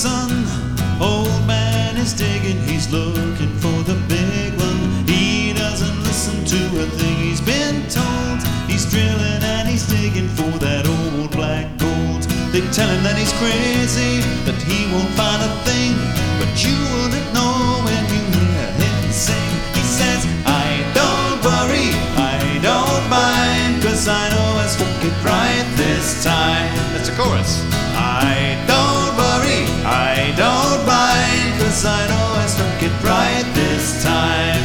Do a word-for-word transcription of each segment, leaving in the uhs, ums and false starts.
son. Old man is digging, he's looking for the big one. He doesn't listen to a thing he's been told. He's drilling and he's digging for that old black gold. They tell him that he's crazy, that he won't find a thing, but you wouldn't know when you hear him sing. He says, I don't worry, I don't mind, 'cause I know I struck it right this time. That's a chorus. I don't worry, I don't mind, 'cause I know I struck it right this time.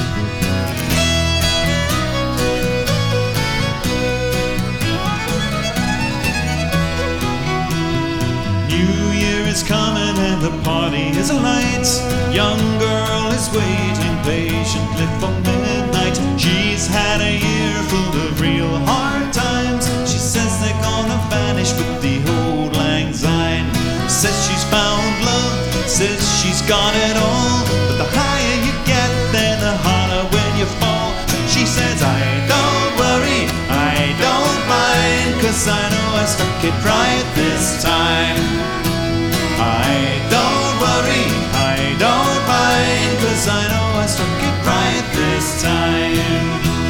New Year is coming and the party is alight. Young girl is waiting patiently for midnight. She's had a year full of real hard times. She says they're gonna vanish with the old lang syne. Says she's found love, says she's got it all, but the higher you get, then the harder when you fall. She says, I don't worry, I don't mind, 'cause I know I struck it right this time. I don't worry, I don't mind, 'cause I know I struck it right this time.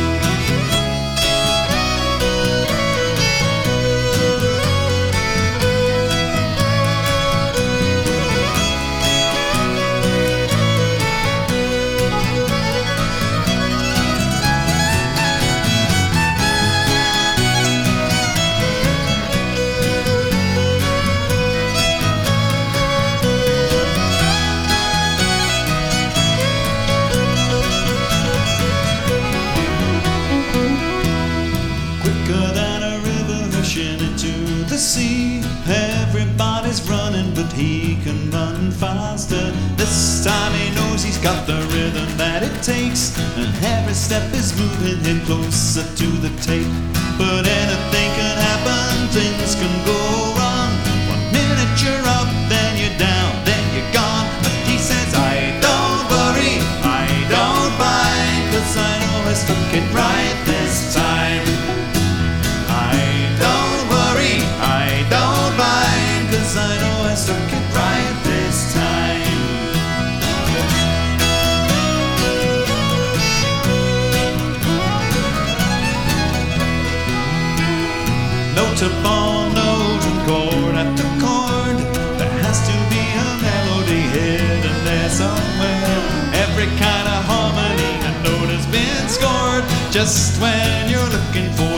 Into the sea, everybody's running, but he can run faster. This time he knows he's got the rhythm that it takes, and every step is moving him closer to the tape. But anything can happen, things can go wrong. One minute you're up, then you're down, then you're gone. But he says, I don't worry, I don't mind, 'cause I know I struck it right this time. I don't mind, 'cause I know I struck it right this time. Note upon note and chord after chord, there has to be a melody hidden there somewhere. Every kind of harmony a note has been scored, just when you're looking for